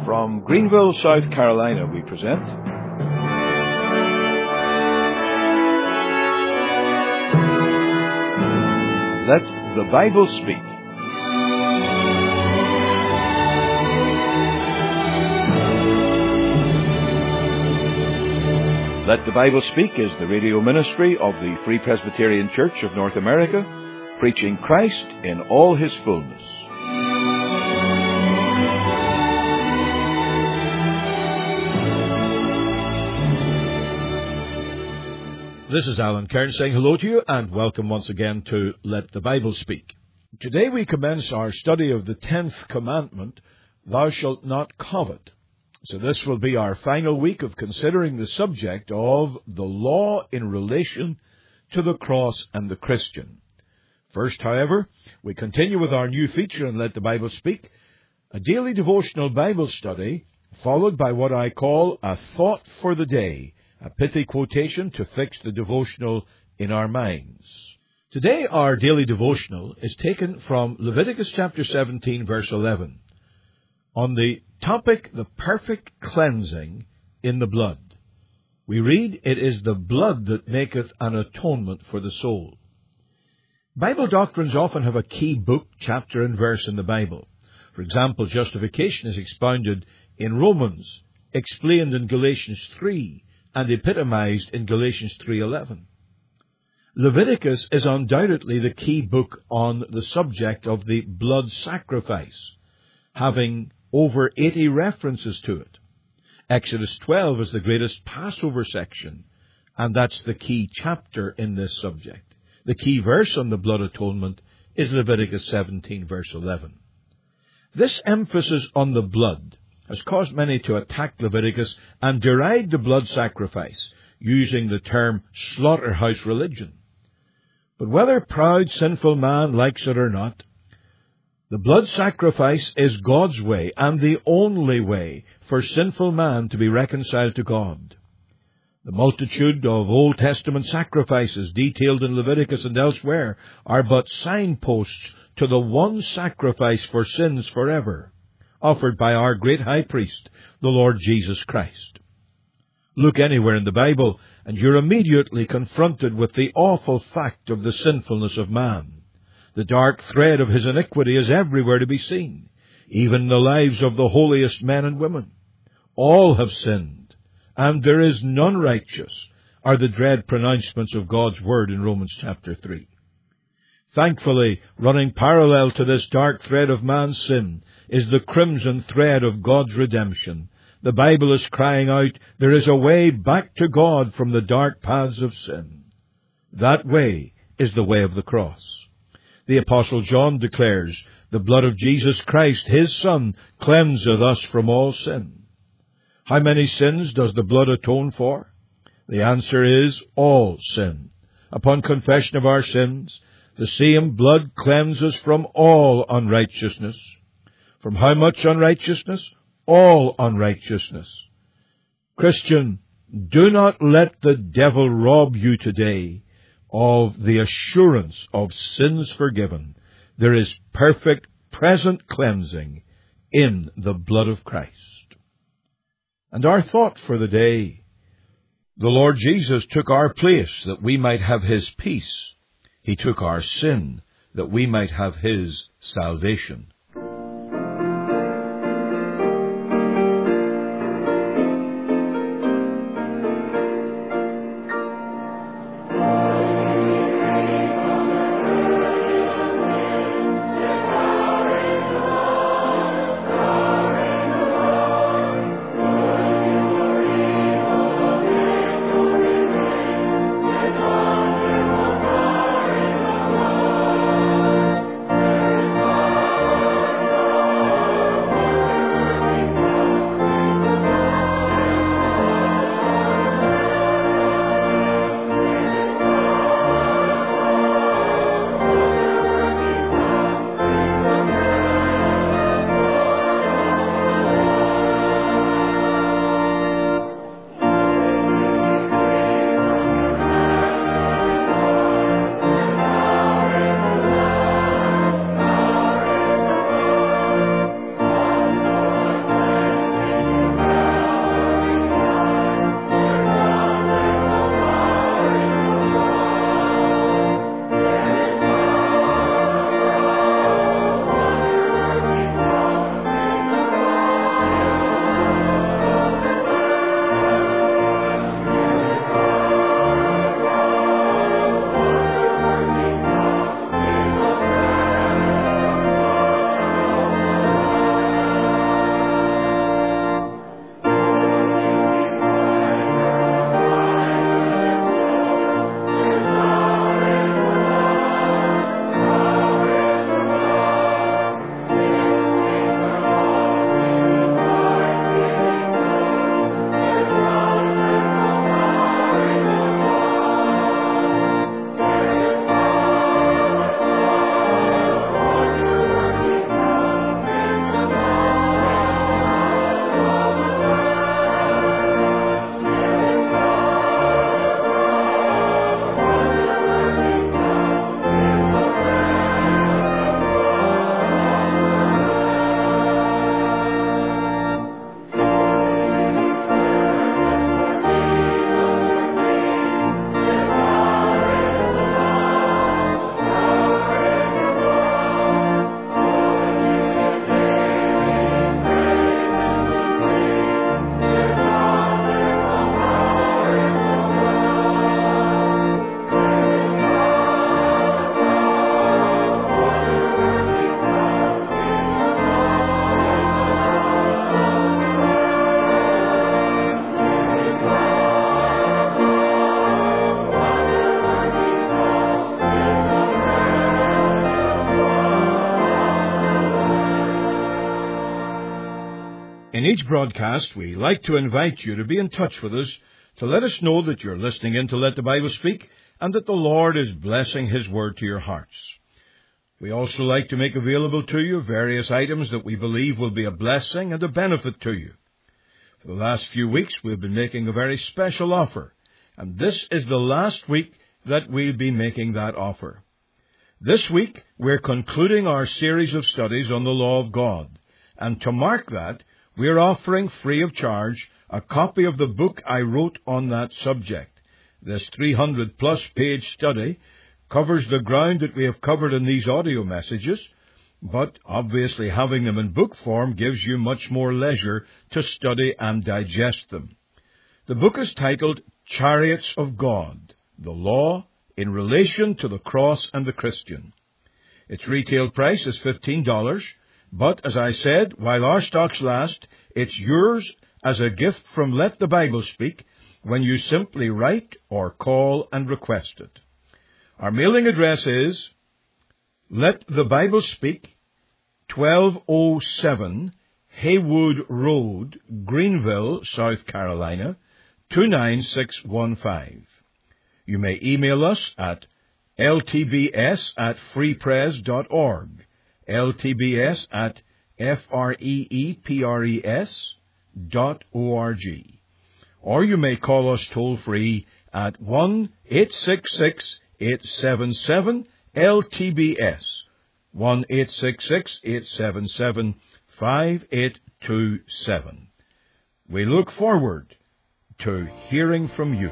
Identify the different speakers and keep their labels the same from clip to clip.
Speaker 1: From Greenville, South Carolina, we present Let the Bible Speak. Let the Bible Speak is the radio ministry of the Free Presbyterian Church of North America, preaching Christ in all His fullness.
Speaker 2: This is Alan Cairns saying hello to you and welcome once again to Let the Bible Speak. Today we commence our study of the 10th commandment, Thou shalt not covet. So this will be our final week of considering the subject of the law in relation to the cross and the Christian. First, however, we continue with our new feature in Let the Bible Speak, a daily devotional Bible study, followed by what I call a thought for the day, a pithy quotation to fix the devotional in our minds. Today our daily devotional is taken from Leviticus chapter 17, verse 11, on the topic, the perfect cleansing in the blood. We read, It is the blood that maketh an atonement for the soul. Bible doctrines often have a key book, chapter and verse in the Bible. For example, justification is expounded in Romans, explained in Galatians 3, and epitomized in Galatians 3:11. Leviticus is undoubtedly the key book on the subject of the blood sacrifice, having over 80 references to it. Exodus 12 is the greatest Passover section, and that's the key chapter in this subject. The key verse on the blood atonement is Leviticus 17, verse 11. This emphasis on the blood has caused many to attack Leviticus and deride the blood sacrifice, using the term slaughterhouse religion. But whether proud, sinful man likes it or not, the blood sacrifice is God's way and the only way for sinful man to be reconciled to God. The multitude of Old Testament sacrifices detailed in Leviticus and elsewhere are but signposts to the one sacrifice for sins forever, offered by our great high priest, the Lord Jesus Christ. Look anywhere in the Bible, and you're immediately confronted with the awful fact of the sinfulness of man. The dark thread of his iniquity is everywhere to be seen, even in the lives of the holiest men and women. All have sinned, and there is none righteous, are the dread pronouncements of God's word in Romans chapter 3. Thankfully, running parallel to this dark thread of man's sin is the crimson thread of God's redemption. The Bible is crying out, there is a way back to God from the dark paths of sin. That way is the way of the cross. The Apostle John declares, the blood of Jesus Christ, His Son, cleanseth us from all sin. How many sins does the blood atone for? The answer is all sin. Upon confession of our sins, the same blood cleanses from all unrighteousness. From how much unrighteousness? All unrighteousness. Christian, do not let the devil rob you today of the assurance of sins forgiven. There is perfect present cleansing in the blood of Christ. And our thought for the day, the Lord Jesus took our place that we might have His peace. He took our sin that we might have His salvation. In each broadcast, we like to invite you to be in touch with us to let us know that you're listening in to Let the Bible Speak and that the Lord is blessing His Word to your hearts. We also like to make available to you various items that we believe will be a blessing and a benefit to you. For the last few weeks, we've been making a very special offer, and this is the last week that we'll be making that offer. This week, we're concluding our series of studies on the law of God, and to mark that, we're offering free of charge a copy of the book I wrote on that subject. This 300-plus page study covers the ground that we have covered in these audio messages, but obviously having them in book form gives you much more leisure to study and digest them. The book is titled Chariots of God, the Law in Relation to the Cross and the Christian. Its retail price is $15, but as I said, while our stocks last, it's yours as a gift from Let the Bible Speak when you simply write or call and request it. Our mailing address is Let the Bible Speak, 1207 Haywood Road, Greenville, South Carolina, 29615. You may email us at ltbs@freepres.org, ltbs@freepres.org. Or you may call us toll-free at 1-866-877-LTBS, 1-866-877-5827. We look forward to hearing from you.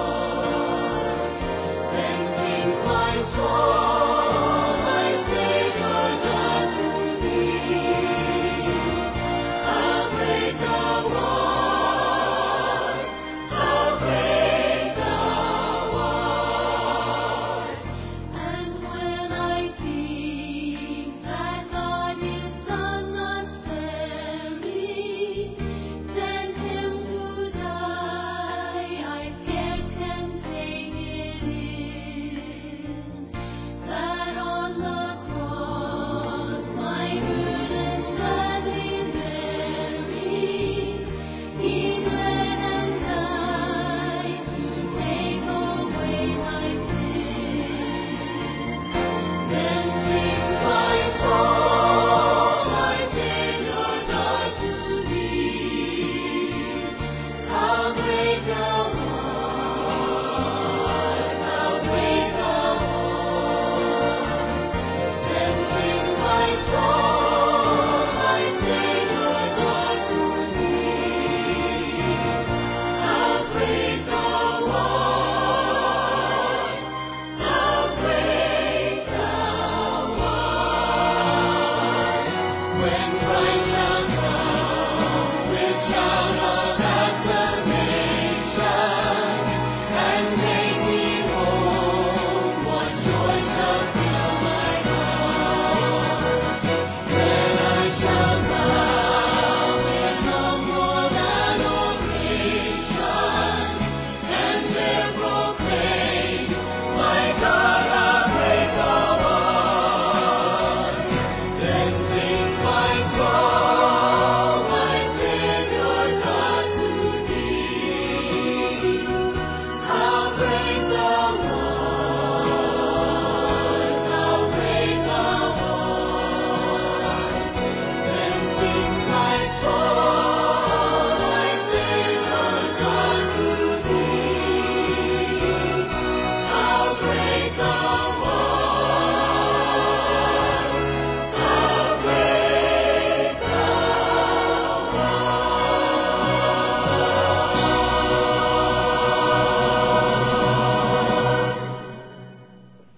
Speaker 3: My soul, my Savior.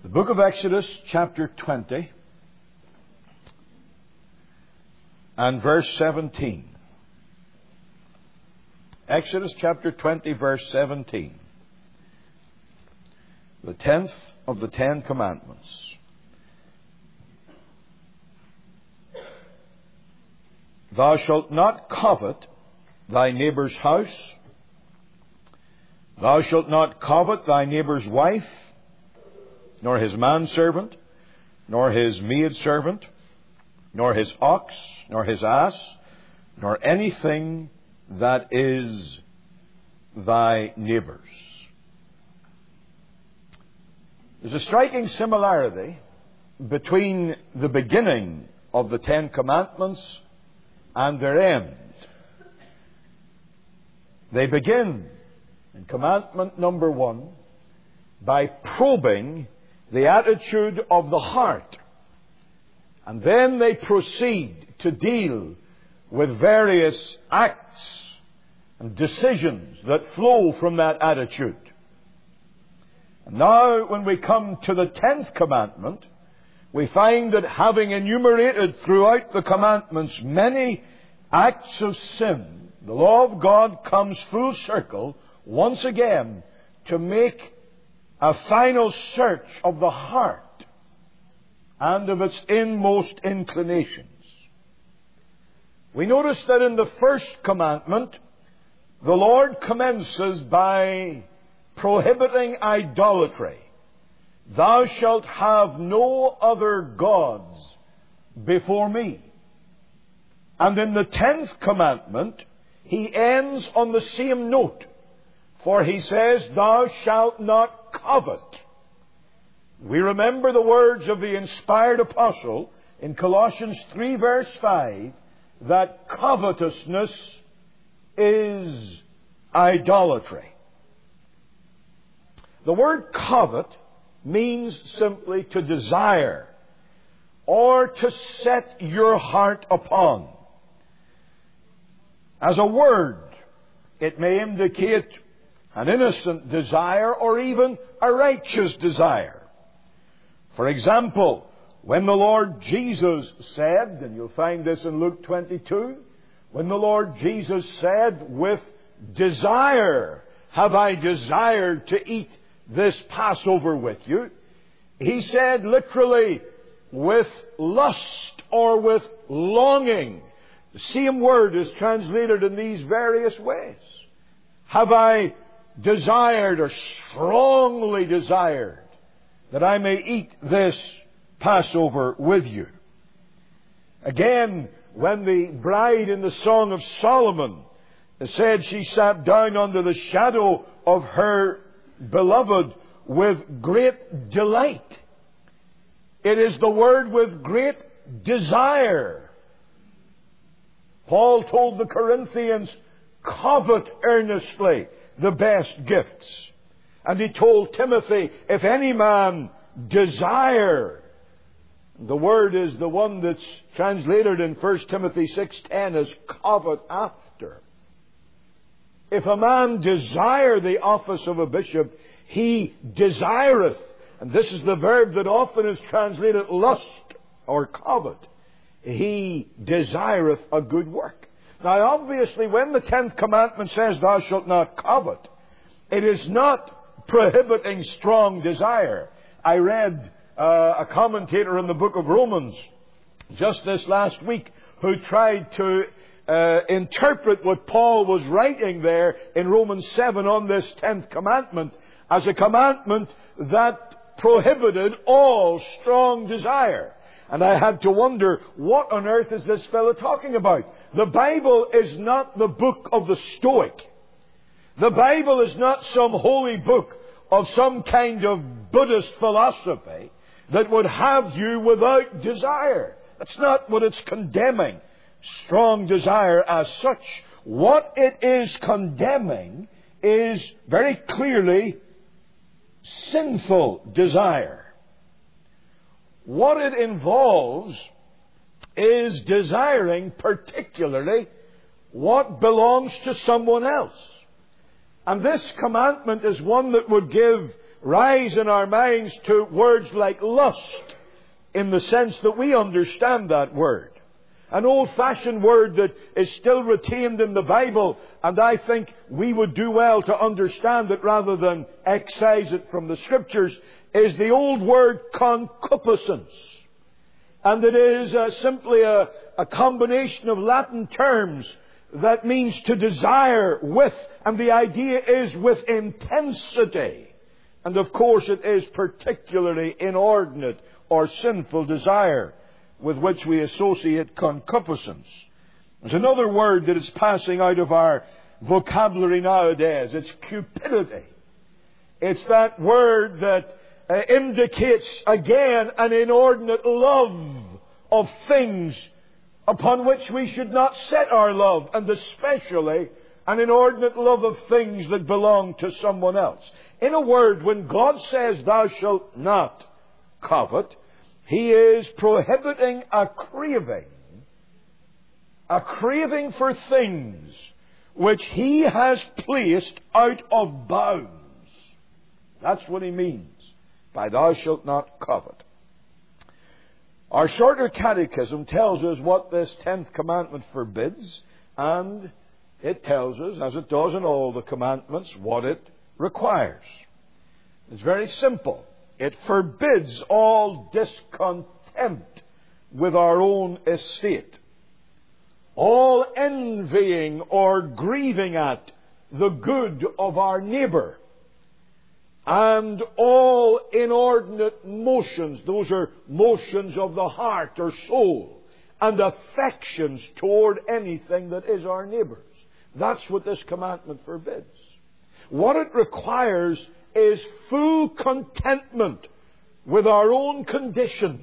Speaker 1: The book of Exodus, chapter 20, and verse 17. Exodus chapter 20, verse 17. The 10th of the 10 Commandments. Thou shalt not covet thy neighbor's house. Thou shalt not covet thy neighbor's wife, nor his manservant, nor his maidservant, nor his ox, nor his ass, nor anything that is thy neighbor's. There's a striking similarity between the beginning of the 10 Commandments and their end. They begin in commandment number 1 by probing the attitude of the heart. And then they proceed to deal with various acts and decisions that flow from that attitude. And now when we come to the 10th commandment, we find that having enumerated throughout the commandments many acts of sin, the law of God comes full circle once again to make a final search of the heart and of its inmost inclinations. We notice that in the first commandment, the Lord commences by prohibiting idolatry. Thou shalt have no other gods before me. And in the 10th commandment, He ends on the same note. For He says, Thou shalt not covet. We remember the words of the inspired apostle in Colossians 3 verse 5, that covetousness is idolatry. The word covet means simply to desire or to set your heart upon. As a word, it may indicate an innocent desire or even a righteous desire. For example, when the Lord Jesus said, and you'll find this in Luke 22, when the Lord Jesus said, with desire have I desired to eat this Passover with you, He said literally, with lust or with longing. The same word is translated in these various ways. Have I desired or strongly desired that I may eat this Passover with you. Again, when the bride in the Song of Solomon said she sat down under the shadow of her beloved with great delight, it is the word with great desire. Paul told the Corinthians, covet earnestly the best gifts. And he told Timothy, if any man desire, the word is the one that's translated in 1 Timothy 6:10 as covet after. If a man desire the office of a bishop, he desireth. And this is the verb that often is translated lust or covet. He desireth a good work. Now obviously when the 10th commandment says thou shalt not covet, it is not prohibiting strong desire. I read a commentator in the book of Romans just this last week who tried to interpret what Paul was writing there in Romans 7 on this 10th commandment as a commandment that prohibited all strong desire. And I had to wonder, what on earth is this fellow talking about? The Bible is not the book of the Stoic. The Bible is not some holy book of some kind of Buddhist philosophy that would have you without desire. That's not what it's condemning. Strong desire as such. What it is condemning is very clearly sinful desire. What it involves is desiring particularly what belongs to someone else. And this commandment is one that would give rise in our minds to words like lust, in the sense that we understand that word. An old-fashioned word that is still retained in the Bible, and I think we would do well to understand it rather than excise it from the Scriptures, is the old word concupiscence. And it is simply a combination of Latin terms that means to desire with, and the idea is with intensity. And of course it is particularly inordinate or sinful desire with which we associate concupiscence. There's another word that is passing out of our vocabulary nowadays. It's cupidity. It's that word that indicates again an inordinate love of things upon which we should not set our love, and especially an inordinate love of things that belong to someone else. In a word, when God says, "Thou shalt not covet," He is prohibiting a craving for things which He has placed out of bounds. That's what He means by "Thou shalt not covet." Our shorter catechism tells us what this 10th commandment forbids, and it tells us, as it does in all the commandments, what it requires. It's very simple. It forbids all discontent with our own estate, all envying or grieving at the good of our neighbour, and all inordinate motions. Those are motions of the heart or soul, and affections toward anything that is our neighbour's. That's what this commandment forbids. What it requires is full contentment with our own condition,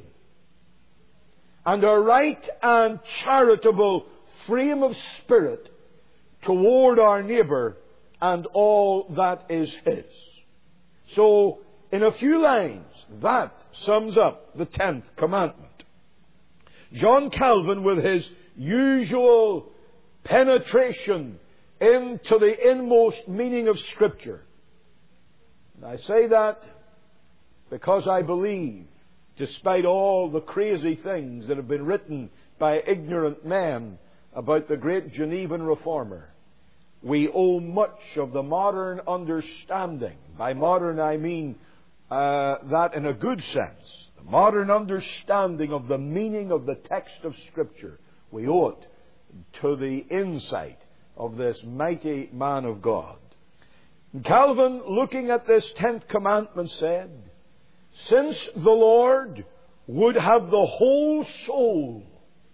Speaker 1: and a right and charitable frame of spirit toward our neighbour and all that is his. So, in a few lines, that sums up the 10th commandment. John Calvin, with his usual penetration into the inmost meaning of Scripture, and I say that because I believe, despite all the crazy things that have been written by ignorant men about the great Genevan Reformer, we owe much of the modern understanding. By modern I mean that in a good sense. The modern understanding of the meaning of the text of Scripture. We owe it to the insight of this mighty man of God. And Calvin, looking at this 10th commandment, said, "Since the Lord would have the whole soul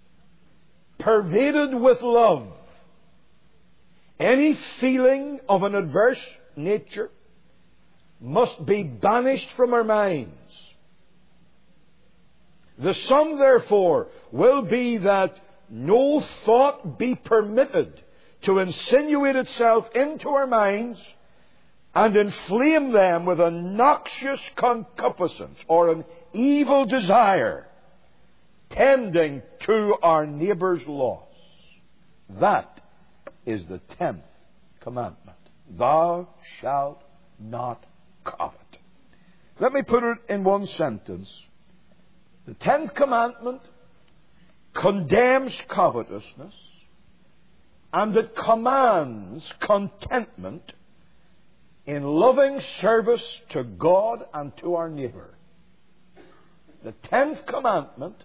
Speaker 1: pervaded with love, any feeling of an adverse nature must be banished from our minds. The sum, therefore, will be that no thought be permitted to insinuate itself into our minds and inflame them with a noxious concupiscence or an evil desire tending to our neighbour's loss." That is the 10th commandment. Thou shalt not covet. Let me put it in one sentence. The 10th commandment condemns covetousness, and it commands contentment in loving service to God and to our neighbour. The 10th commandment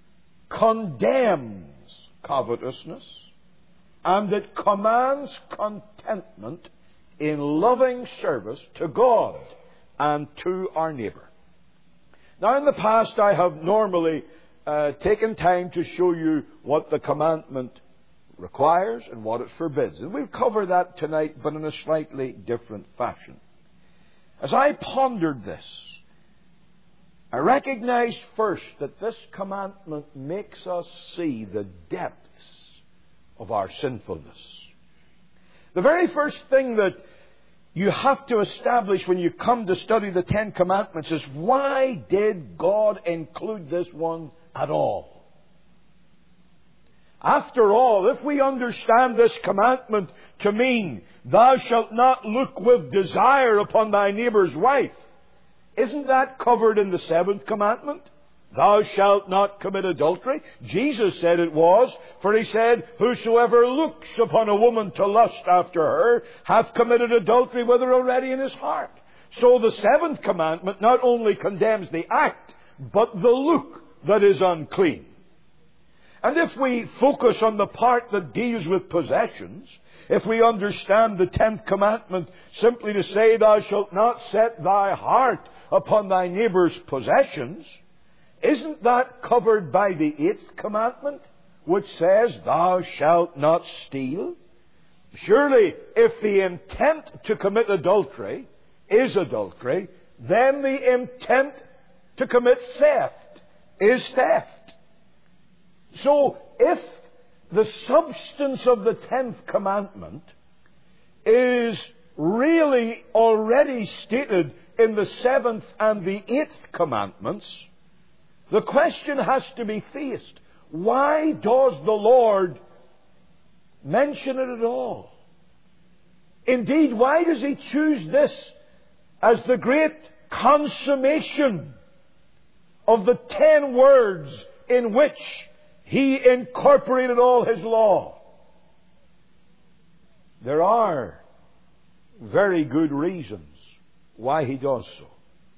Speaker 1: condemns covetousness, and it commands contentment in loving service to God and to our neighbour. Now, in the past, I have normally taken time to show you what the commandment requires and what it forbids. And we'll cover that tonight, but in a slightly different fashion. As I pondered this, I recognized first that this commandment makes us see the depths of our sinfulness. The very first thing that you have to establish when you come to study the 10 Commandments is, why did God include this one at all? After all, if we understand this commandment to mean, "Thou shalt not look with desire upon thy neighbour's wife," Isn't that covered in the 7th commandment? Thou shalt not commit adultery. Jesus said it was, for he said, whosoever looks upon a woman to lust after her hath committed adultery with her already in his heart. So the 7th commandment not only condemns the act, but the look that is unclean. And if we focus on the part that deals with possessions, if we understand the 10th commandment simply to say, thou shalt not set thy heart upon thy neighbour's possessions, isn't that covered by the 8th commandment, which says, thou shalt not steal? Surely, if the intent to commit adultery is adultery, then the intent to commit theft is theft. So, if the substance of the 10th commandment is really already stated in the 7th and the 8th commandments, the question has to be faced. Why does the Lord mention it at all? Indeed, why does He choose this as the great consummation of the 10 words in which He incorporated all His law? There are very good reasons why He does so.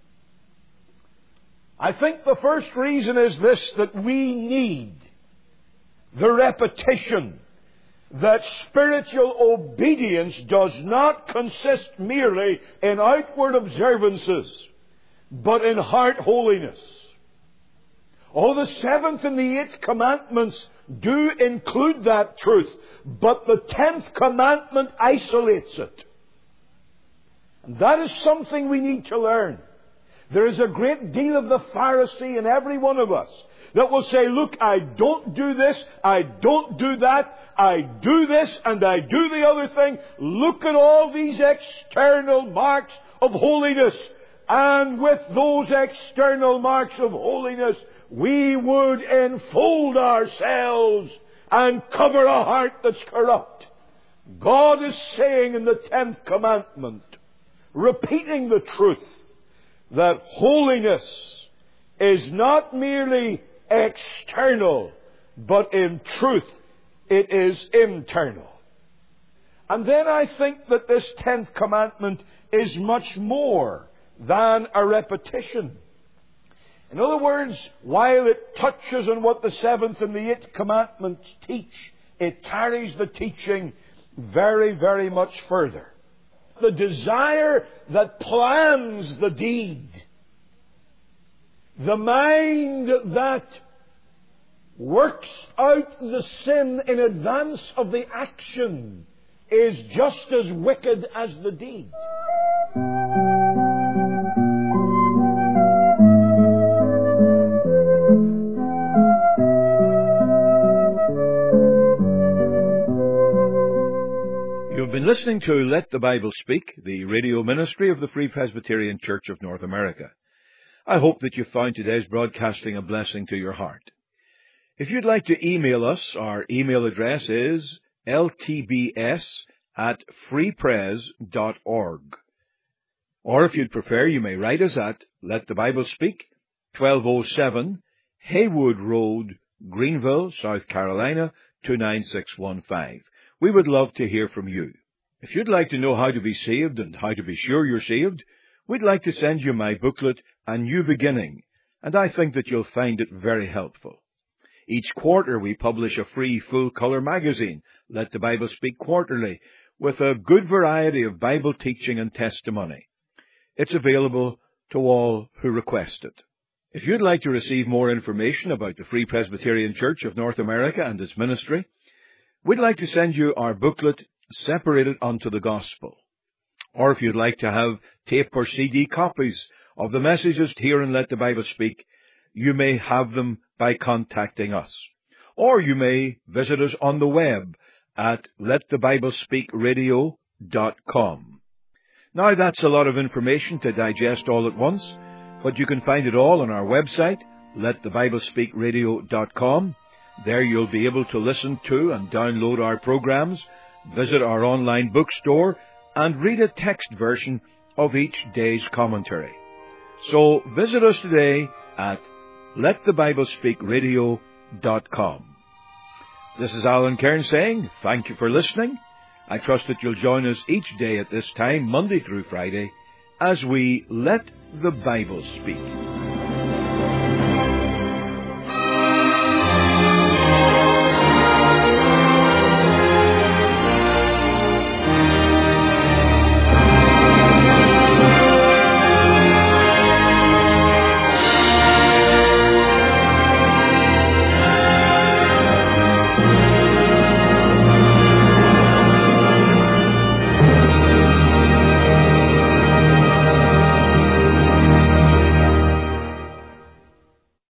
Speaker 1: I think the first reason is this, that we need the repetition that spiritual obedience does not consist merely in outward observances, but in heart holiness. Oh, the 7th and the 8th commandments do include that truth, but the 10th commandment isolates it. And that is something we need to learn. There is a great deal of the Pharisee in every one of us that will say, look, I don't do this, I don't do that, I do this and I do the other thing. Look at all these external marks of holiness. And with those external marks of holiness, we would enfold ourselves and cover a heart that's corrupt. God is saying in the 10th commandment, repeating the truth, that holiness is not merely external, but in truth it is internal. And then I think that this 10th commandment is much more than a repetition. In other words, while it touches on what the 7th and the 8th commandments teach, it carries the teaching very, very much further. The desire that plans the deed, the mind that works out the sin in advance of the action, is just as wicked as the deed.
Speaker 2: You've been listening to Let the Bible Speak, the radio ministry of the Free Presbyterian Church of North America. I hope that you found today's broadcasting a blessing to your heart. If you'd like to email us, our email address is ltbs@freepres.org. Or if you'd prefer, you may write us at Let the Bible Speak, 1207 Haywood Road, Greenville, South Carolina, 29615. We would love to hear from you. If you'd like to know how to be saved and how to be sure you're saved, we'd like to send you my booklet, A New Beginning, and I think that you'll find it very helpful. Each quarter we publish a free full-color magazine, Let the Bible Speak Quarterly, with a good variety of Bible teaching and testimony. It's available to all who request it. If you'd like to receive more information about the Free Presbyterian Church of North America and its ministry, we'd like to send you our booklet, Separated unto the Gospel. Or if you'd like to have tape or CD copies of the messages here in Let the Bible Speak, you may have them by contacting us. Or you may visit us on the web at letthebiblespeakradio.com. Now that's a lot of information to digest all at once, but you can find it all on our website, letthebiblespeakradio.com. There you'll be able to listen to and download our programs, visit our online bookstore, and read a text version of each day's commentary. So visit us today at letthebiblespeakradio.com. This is Alan Cairns saying thank you for listening. I trust that you'll join us each day at this time, Monday through Friday, as we let the Bible speak.